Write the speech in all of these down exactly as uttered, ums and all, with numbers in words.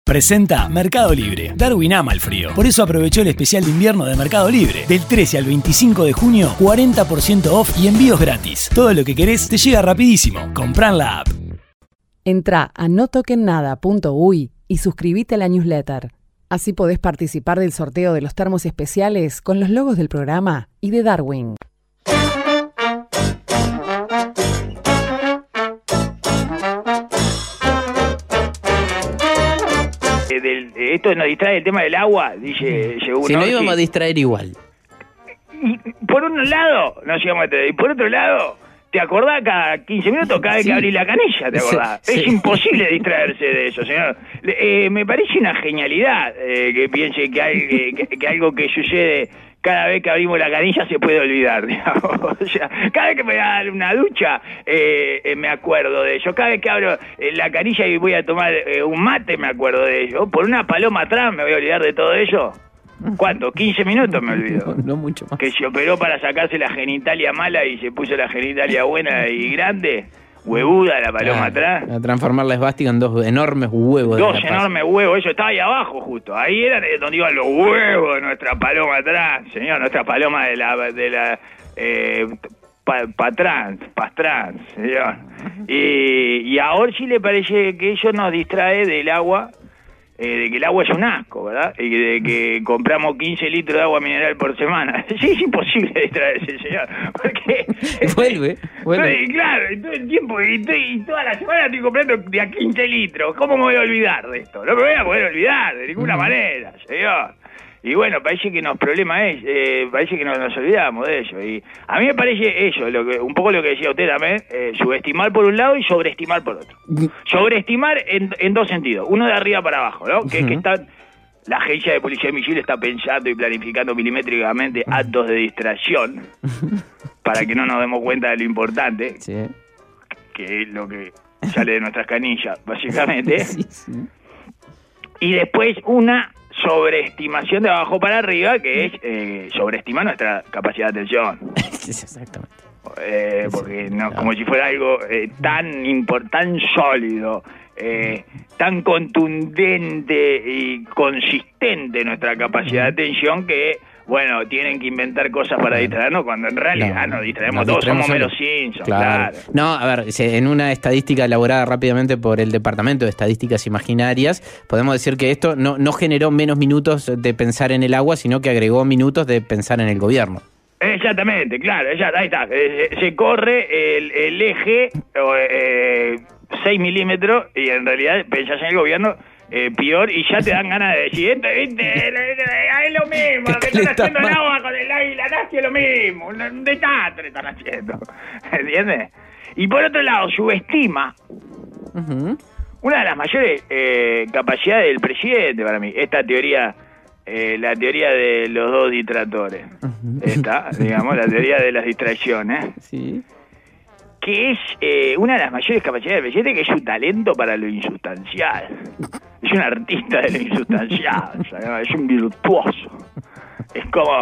Presenta Mercado Libre. Darwin ama el frío. Por eso aprovechó el especial de invierno de Mercado Libre. Del trece al veinticinco de junio, cuarenta por ciento off y envíos gratis. Todo lo que querés te llega rapidísimo. Comprá en la app. Entrá a no toquen nada punto uy y suscribite a la newsletter. Así podés participar del sorteo de los termos especiales con los logos del programa y de Darwin. Del, esto nos distrae el tema del agua, dice, llegó uno. Si no íbamos a distraer igual. Y por un lado, nos íbamos a distraer, y por otro lado, ¿te acordás cada quince minutos, cada vez Sí. que abrís la canilla? ¿Te acordás? Sí, Es sí. imposible distraerse de eso, señor. Eh, me parece una genialidad eh, que piense que, hay, que, que algo que sucede cada vez que abrimos la canilla se puede olvidar, digamos. O sea, cada vez que me voy a dar una ducha, eh, eh, me acuerdo de ello. Cada vez que abro eh, la canilla y voy a tomar eh, un mate, me acuerdo de ello. Por una paloma atrás me voy a olvidar de todo ello. ¿Cuánto? quince minutos me olvido. No, no mucho más. Que se operó para sacarse la genitalia mala y se puso la genitalia buena y grande. Huevuda la paloma Ah, atrás. A transformar la esvástica en dos enormes huevos. de Dos la paz. enormes huevos, eso estaba ahí abajo justo. Ahí era donde iban los huevos de nuestra paloma atrás, señor, nuestra paloma de la de la eh, pa, patrans, pastrans, señor. Y, y ahora sí le parece que eso nos distrae del agua, eh, de que el agua es un asco, ¿verdad? Y de que compramos quince litros de agua mineral por semana. Sí, es imposible distraerse, señor. Porque Vuelve, vuelve. Sí, claro, y todo el tiempo, y, to- y toda la semana estoy comprando de a quince litros. ¿Cómo me voy a olvidar de esto? No me voy a poder olvidar de ninguna Ujú. manera, señor. Y bueno, parece que nos problema es, eh, parece que nos, nos olvidamos de ello. Y a mí me parece eso, lo que, un poco lo que decía usted también, eh, subestimar por un lado y sobreestimar por otro. Sobreestimar en, en dos sentidos, uno de arriba para abajo, ¿no? Que es que Ujú. está, la agencia de policía de misiles está pensando y planificando milimétricamente actos de distracción para que no nos demos cuenta de lo importante, Sí. que es lo que sale de nuestras canillas, básicamente. Sí, sí. Y después una sobreestimación de abajo para arriba, que es eh, sobreestimar nuestra capacidad de atención. Sí, exactamente. Eh, porque no, como si fuera algo eh, tan import- tan sólido, eh, tan contundente y consistente nuestra capacidad de atención que, bueno, tienen que inventar cosas para distraernos cuando en realidad nos distraemos nos todos, somos distraemos meros Simpsons, Claro. claro. No, a ver, se- en una estadística elaborada rápidamente por el Departamento de Estadísticas Imaginarias, podemos decir que esto no, no generó menos minutos de pensar en el agua, sino que agregó minutos de pensar en el gobierno. Exactamente, claro, ya, ahí está. Eh, se corre el, el eje eh, seis milímetros y en realidad pensás en el gobierno eh, peor y ya te dan ganas de decir, esto, viste, es lo mismo, que están haciendo el agua con el águila, es lo mismo, un un desastre están haciendo, ¿entiendes? Y por otro lado, subestima Ujú. una de las mayores eh, capacidades del presidente para mí, esta teoría, eh, la teoría de los dos distractores, esta, digamos, la teoría de las distracciones, Sí. que es eh, una de las mayores capacidades del presidente, que es su talento para lo insustancial. Es un artista de lo insustancial, o sea, es un virtuoso. Es como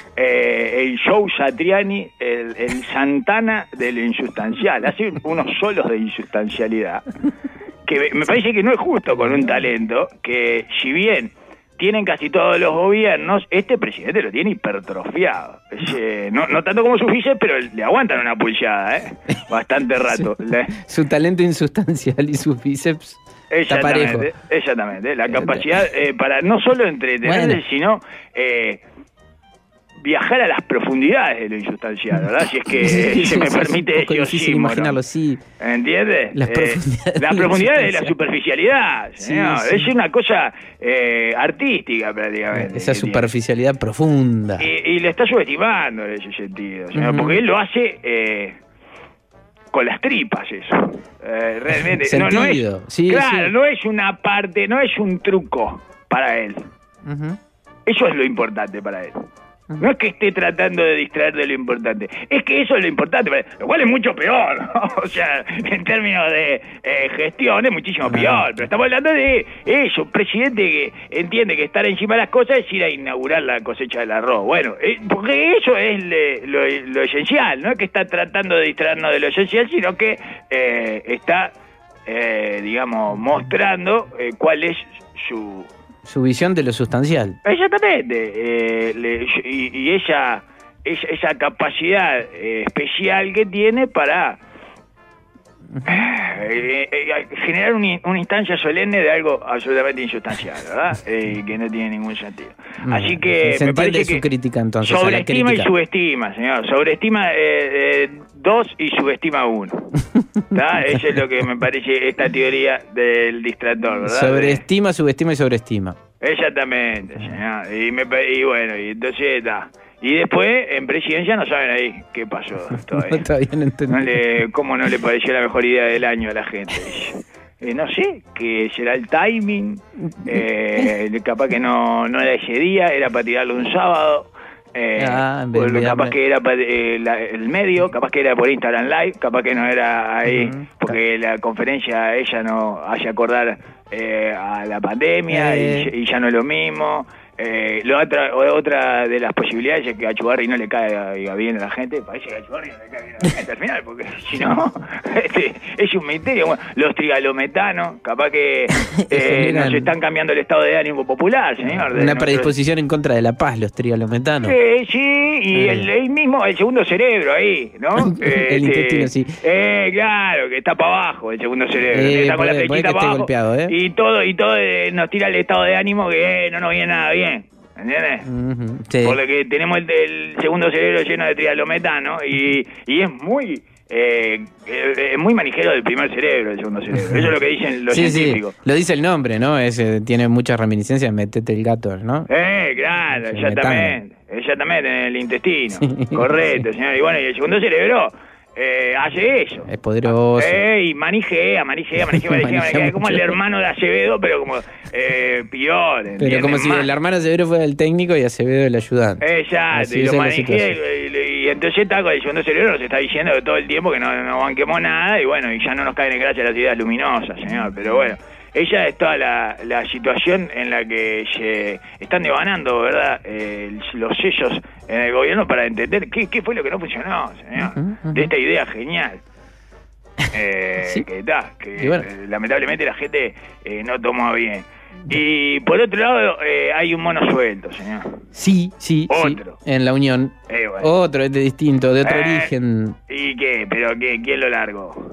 eh, el Joe Satriani, el, el Santana de lo insustancial. Hace unos solos de insustancialidad que me- me parece que no es justo con un talento que, si bien tienen casi todos los gobiernos, este presidente lo tiene hipertrofiado. Es, eh, no, no tanto como sus bíceps, pero le aguantan una pulseada, ¿eh? Bastante rato. Le- Su talento insustancial y sus bíceps está parejo. Exactamente, exactamente. La capacidad eh, para no solo entretenerse, Bueno. sino eh, viajar a las profundidades de lo insustancial, ¿verdad? Si es que Sí, se me sí, permite es un poco ese difícil oxímoron. imaginarlo, sí. ¿Entiendes? Las Eh, profundidades las de la profundidades de la insustancia. superficialidad, Sí, señor. sí. Es una cosa eh, artística prácticamente. Esa que tiene. superficialidad profunda. Y, y le está subestimando en ese sentido, señor, Ujú. porque él lo hace eh, con las tripas eso. Eh, realmente. No, no es, Sentido. Sí, claro, sí. no es una parte, no es un truco para él. Ujú. Eso es lo importante para él. No es que esté tratando de distraer de lo importante, es que eso es lo importante, para él, lo cual es mucho peor, ¿no? O sea, en términos de eh, gestión es muchísimo peor, pero estamos hablando de eso, un presidente que entiende que estar encima de las cosas es ir a inaugurar la cosecha del arroz. Bueno, eh, porque eso es le- lo, lo esencial, no es que está tratando de distraernos de lo esencial, sino que eh, está eh, digamos, mostrando eh, cuál es su... Su visión de lo sustancial. Exactamente. Eh, le, y, y ella, esa, esa capacidad eh, especial que tiene para eh, eh, generar un, una instancia solemne de algo absolutamente insustancial, ¿verdad? Eh, que no tiene ningún sentido. Así que se me parece su que crítica, entonces, sobreestima y subestima, señor. Sobreestima eh, eh, dos y subestima uno. ¿Tá? Eso es lo que me parece esta teoría del distractor, ¿verdad? Sobreestima, subestima y sobreestima. Exactamente, señor. Y, me, y bueno, y entonces está. Y después, en presidencia no saben ahí qué pasó todavía. No, todavía no entendí. No le, ¿Cómo no le pareció la mejor idea del año a la gente? Eh, no sé, que será el timing. Eh, capaz que no, no era ese día, era para tirarlo un sábado. Eh, ah, por, bien, capaz bien. que era para eh, la, el medio, capaz que era por Instagram Live, capaz que no era ahí, uh-huh. porque la conferencia ella no hace acordar eh, a la pandemia eh. y, y ya no es lo mismo. Eh, lo otra, otra de las posibilidades es que a Chugarri no le caiga bien a la gente. Parece que a Chugarri no le cae bien a la gente al final, porque si no, este, es un misterio. Bueno, los trigalometanos, capaz que eh, nos están cambiando el estado de ánimo popular, señor. Una predisposición en contra de la paz, los trigalometanos. Eh, sí, y eh. el, el mismo, el segundo cerebro ahí, ¿no? eh, el intestino, este, sí. Eh, claro, que está para abajo el segundo cerebro. Eh, está con puede, la flechita para abajo. Golpeado, ¿eh? Y todo, y todo eh, nos tira el estado de ánimo que eh, no nos viene nada bien. ¿Entiendes? Uh-huh, sí. Por lo que tenemos el, el segundo cerebro lleno de trialometano y, y es muy eh, es muy manijero del primer cerebro, el segundo cerebro. Eso es lo que dicen los sí, científicos. Sí. Lo dice el nombre, ¿no? Es, tiene muchas reminiscencias, metete el gato, ¿no? Eh, claro, sí, exactamente. Metano. Exactamente, en el intestino. Sí. Correcto, señor. Y bueno, y el segundo cerebro Eh, hace eso. Es poderoso. Eh, y manijea, manijea, manijea, manijea, manijea. Es como el hermano de Acevedo, pero como eh, peor. Pero como si el hermano de Acevedo fuera el técnico y Acevedo el ayudante. Exacto, y lo manijea. Y, y entonces está con el segundo cerebro, nos está diciendo todo el tiempo que no, no banquemos nada, y bueno, y ya no nos caen en gracia las ideas luminosas, señor. Pero bueno, ella es toda la, la situación en la que se están devanando, ¿verdad? Eh, los sellos en el gobierno para entender qué, qué fue lo que no funcionó, señor, uh-huh, uh-huh. de esta idea genial. Eh, ¿Sí? Que está, que bueno. eh, lamentablemente la gente eh, no tomó bien. Y por otro lado, eh, hay un mono suelto, señor. Sí, sí, otro. Sí, en la Unión. Eh, bueno. Otro, este distinto, de otro eh, origen. ¿Y qué? ¿Pero qué? ¿Quién lo largó?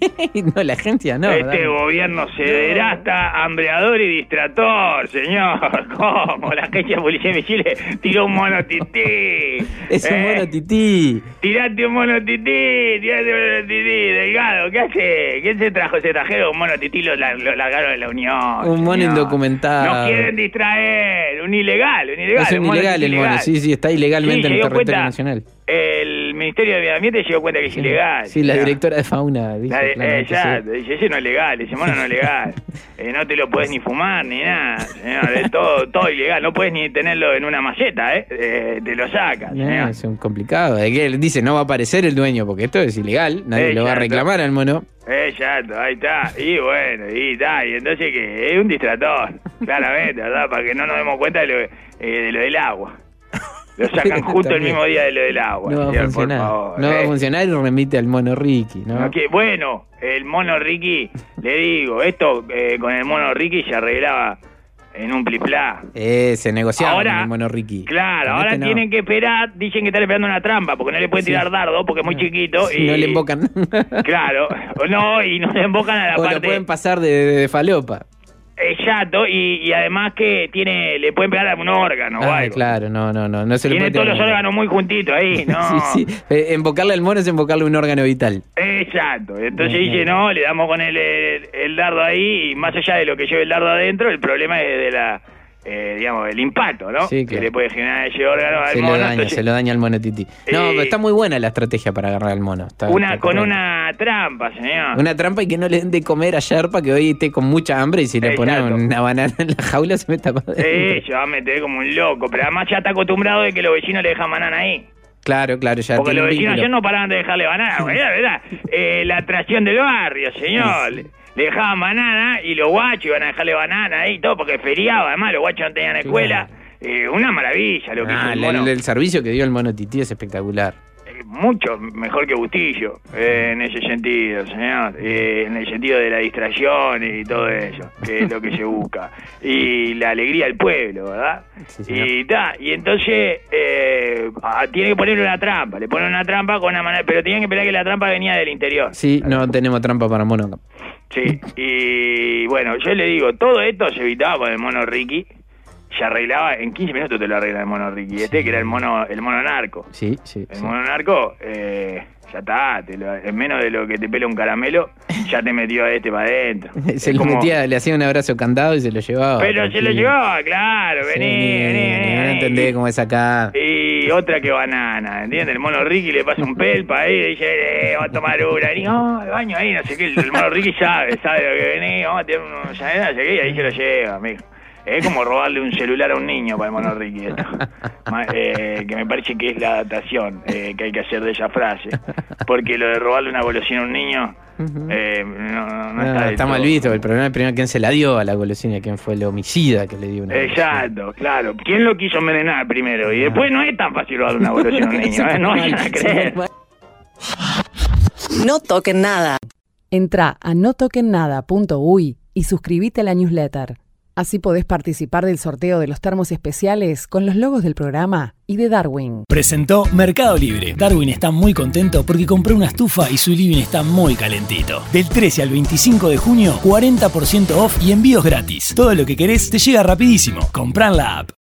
No, la agencia no. Este dale. gobierno sederasta, hambreador y distractor, señor. ¿Cómo? La agencia de policía de Chile tiró un mono tití. Es un ¿Eh? mono tití. Tirate un mono tití, tirate un mono tití. Delgado, ¿qué hace? ¿Quién se trajo? Se trajeron un mono tití, lo, lo largaron de la Unión. Un mono señor. Indocumentado. Nos quieren distraer. Un ilegal, un ilegal. Es un, un ilegal el mono, sí, sí, está ilegalmente sí, en el territorio cuenta, nacional. El Ministerio de Medio Ambiente se dio cuenta que es sí, ilegal. Sí, la directora de fauna dice. La de, eh, ya, sí. Dice, ese no es legal, ese mono no es legal. eh, no te lo puedes ni fumar ni nada, señor. Es todo, todo ilegal, no puedes ni tenerlo en una maceta, ¿eh? eh te lo sacas. No, es un complicado. Es que él dice, no va a aparecer el dueño porque esto es ilegal, nadie eh, lo va a reclamar al mono. Exacto, ahí está. Y bueno, y está. Y entonces que es un distractor, claramente, ¿verdad? Para que no nos demos cuenta de lo, eh, de lo del agua. Lo sacan justo el mismo día de lo del agua. No va señor, a funcionar. Por favor, no ¿eh? va a funcionar y remite al mono Ricky, ¿no? Okay, bueno, el mono Ricky, le digo, esto eh, con el mono Ricky se arreglaba en un pliplá. Eh, se negociaba ahora, con el mono Ricky. Claro, ahora este no. tienen que esperar, dicen que están esperando una trampa, porque no le pueden tirar sí. dardo, porque es muy chiquito. Sí, y no le embocan. Claro, no, y no le embocan a la o parte... lo pueden pasar de, de, de falopa. Exacto, y, y además que tiene le pueden pegar a un órgano ah, o algo. Claro, no, no, no. no se tiene le todos los órganos muy juntitos ahí, ¿no? sí, sí. Eh, embocarle al mono es embocarle un órgano vital. Exacto, entonces no, dice, no, le damos con el, el, el dardo ahí, y más allá de lo que lleve el dardo adentro, el problema es de la... Eh, digamos, el impacto, ¿no? Sí, claro. Que le puede generar ese órgano al se mono. Lo daña, entonces, se lo daña al mono tití. No, eh, pero está muy buena la estrategia para agarrar al mono. Está, una está Con una trampa, señor. Una trampa y que no le den de comer a Yerpa, que hoy esté con mucha hambre y si le ponen una banana en la jaula se meta para adentro. Sí, se va a meter como un loco, pero además ya está acostumbrado de que los vecinos le dejan banana ahí. Claro, claro, ya porque tiene los vecinos vínculo. ayer no paraban de dejarle banana, ¿verdad? ¿verdad? Eh, la atracción del barrio, señor. Sí. Le dejaban banana y los guachos iban a dejarle banana ahí y todo, porque feriaba, además los guachos no tenían escuela. Claro. Eh, una maravilla lo que ah, hizo el mono. El, el servicio que dio el mono tití es espectacular. mucho mejor que Bustillo, eh, en ese sentido, señor, eh, en el sentido de la distracción y todo eso, que es lo que se busca, y la alegría del pueblo, ¿verdad? Sí, y ta, y entonces eh, a, tiene que ponerle una trampa, le ponen una trampa con una manera, pero tienen que esperar que la trampa venía del interior. Sí, no tenemos trampa para mono. Sí, y bueno, yo le digo, todo esto se evitaba con el mono Ricky. Se arreglaba, en quince minutos te lo arregla el mono Ricky. Este sí, que era el mono el mono narco. Sí, sí. El sí. mono narco, eh, ya está, te lo, en menos de lo que te pela un caramelo, ya te metió a este para adentro. Se lo como... metía, le hacía un abrazo candado y se lo llevaba. Pero tranquilo. Se lo llevaba, claro, vení, sí, vení, vení. No entendés cómo es acá. Y otra que banana, ¿entiendes? El mono Ricky le pasa un pelpa ahí y dice, eh, vamos a tomar una. Y no, el baño ahí, no sé qué. El mono Ricky sabe, sabe lo que venís, vamos a tener unos, ya no sé qué, y ahí se lo lleva, amigo. Es como robarle un celular a un niño para el mono Ricky esto. eh, que me parece que es la adaptación eh, que hay que hacer de esa frase. Porque lo de robarle una golosina a un niño eh, no, no, no está, está mal visto. El problema es primero quién se la dio a la golosina, quién fue el homicida que le dio una Exacto, golosina. Claro. ¿Quién lo quiso envenenar primero? Y después no es tan fácil robarle una golosina a un niño. ¿eh? No vayan a creer. No toquen nada. Entrá a no toquen nada punto uy y suscríbete a la newsletter. Así podés participar del sorteo de los termos especiales con los logos del programa y de Darwin. Presentó Mercado Libre. Darwin está muy contento porque compró una estufa y su living está muy calentito. Del trece al veinticinco de junio, cuarenta por ciento off y envíos gratis. Todo lo que querés te llega rapidísimo. Comprá en la app.